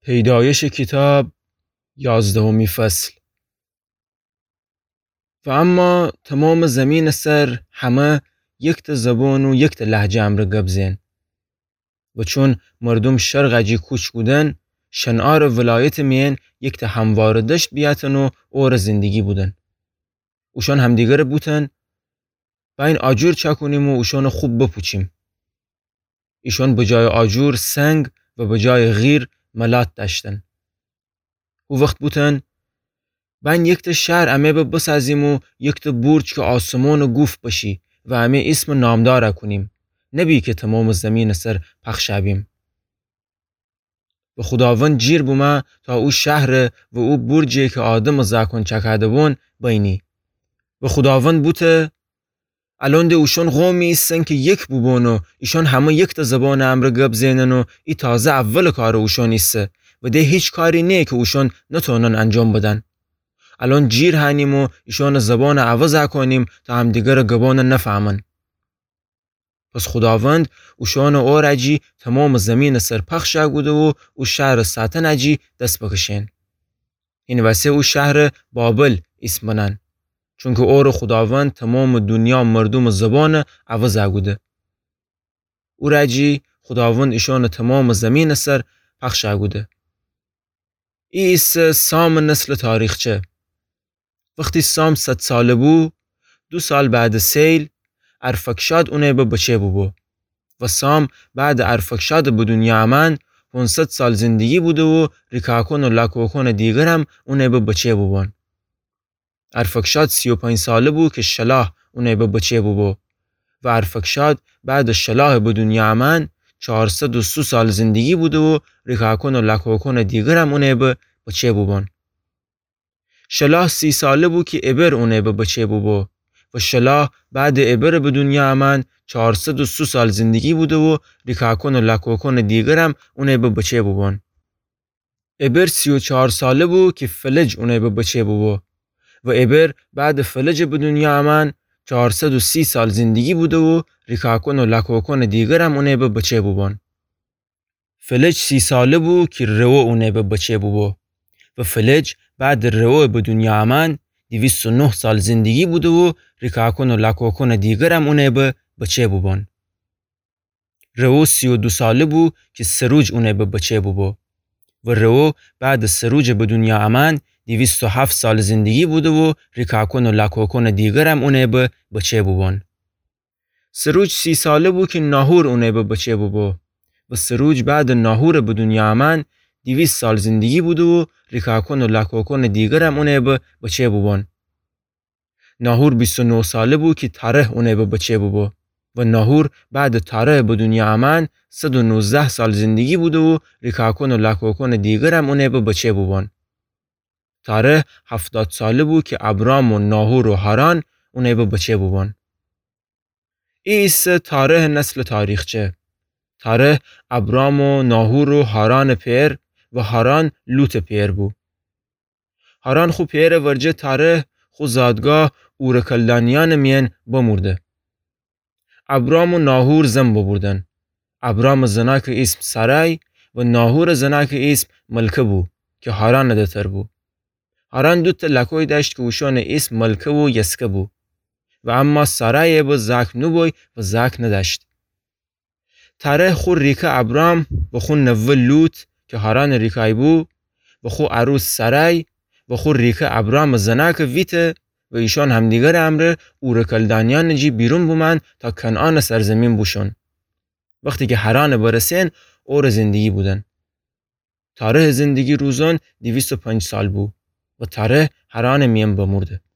پیدایش کتاب 11 فصل. و اما تمام زمین سر همه یک تا زبان و یک تا لهجه امر گبزین و چون مردم شرقجی کوچ بودن شنعار ولایت مین یک تا هموار دشت بیاتن و اور زندگی بودن. اوشان همدیگر بودن بین آجور چاکنیم و اوشان خوب بپوچیم. ایشان بجای آجور سنگ و بجای غیر ملات داشتن. او وقت بودن بین یک تا شهر امه بسازیم و یک تا برج که آسمان و گوف باشی و امه اسم نامدار کنیم، نبی که تمام زمین سر پخش بیم. و خداوند جیر بومه تا او شهر و او برجی که آدم زاکن چکاده بون بینی. و خداوند بوده الان ده اوشان قومی ایستن که یک بوبون و ایشان همه یک تا زبان امر گب زینن و ای تازه اول کار اوشان ایسته و ده هیچ کاری نه که اوشان نتونن انجام بدن. الان جیر هنیم و ایشان زبان عوض کنیم تا هم دیگر گبان نفهمن. پس خداوند اوشان اورجی تمام زمین سرپخش بوده و او شهر ساتن اجی دست بکشین. این واسه او شهر بابل اسم بنن. چون که اور خداوند تمام دنیا مردم زبان عوض بوده. او رجی خداوند ایشان تمام زمین سر پخش بوده. ایس سام نسل تاریخچه. وقتی سام 100 ساله بو 2 سال بعد سیل ارفکشاد اونه به بچه بو و سام بعد ارفکشاد به دنیا آمد 500 سال زندگی بوده و ریکاکون و لاکوکون دیگر هم اونه به بچه بون. ارفکشاد 35 ساله بو که شلاه اونه به بچه بو و ارفکشاد بعد شلاه به دنیا آمد 403 سال زندگی بوده و ریکاکون و لاکوکون دیگر هم اونه به بچه بون. شلاه 30 ساله بو که ابر اونه به بچه بو و شلاه بعد ابر به دنیا آمد 403 سال زندگی بوده و ریکاکون و لاکوکون دیگر هم اونه به بچه بون. ابر 34 ساله بو که فلج اونه به بچه بو و ابر بعد فلج به دنیا آمد 430 سال زندگی بوده و ریکاکون و لاکوکون دیگر هم اونه به بچه بون. فلج 30 ساله بو که رو اونه به بچه بو و فلج بعد رو به دنیا آمد 209 سال زندگی بوده و ریکاکون و لاکوکون دیگر هم اونه به بچه بون. رو 32 ساله بو که سروج اونه به بچه بو و رو بعد سروج به دنیا آمد 207 سال زندگی بوده و ریکاکون و لاکوکون دیگر هم اونه به بچه بون. سروج 30 ساله بو که ناهور اونه به بچه بو و سروج بعد ناهور به دنیا آمد 200 سال زندگی بوده و ریکاکون و لاکوکون دیگر هم اونه به بچه بون. ناهور 29 ساله بو که تاره اونه به بچه بو و ناهور بعد تاره به دنیا آمد 119 سال زندگی بوده و ریکاکون و لاکوکون دیگر هم اونه به بچه بون. تاره 70 ساله بو که ابرام و ناهور و هاران اونه به بچه بون. ایس تاره نسل تاریخچه. تاره ابرام و ناهور و هاران پیر و هاران لوط پیر بو. هاران خو پیر ورجه تاره خو زادگاه اورکلدانیان مین بمورده. ابرام و ناهور زن ببردن. ابرام زناک اسم سرای و ناهور زناک اسم ملکه بو که هاران ندتر بو. هاران 2 تا لکوی داشت که اوشان اسم ملکه و یسکه بو و اما سرای با زاک نبوی و زاک نداشت. تاره خو ریکه ابرام و خو نوه لوط که هاران ریکای بو و خو عروس سرای و خو ریکه ابرام زناک ویته و ایشان همدیگر امر اورکلدانیان جی بیرون بومن تا کنعان سرزمین بوشون. وقتی که هاران برسین اور زندگی بودن. تاره زندگی روزان 205 سال بو و تاره هاران میم بمورده.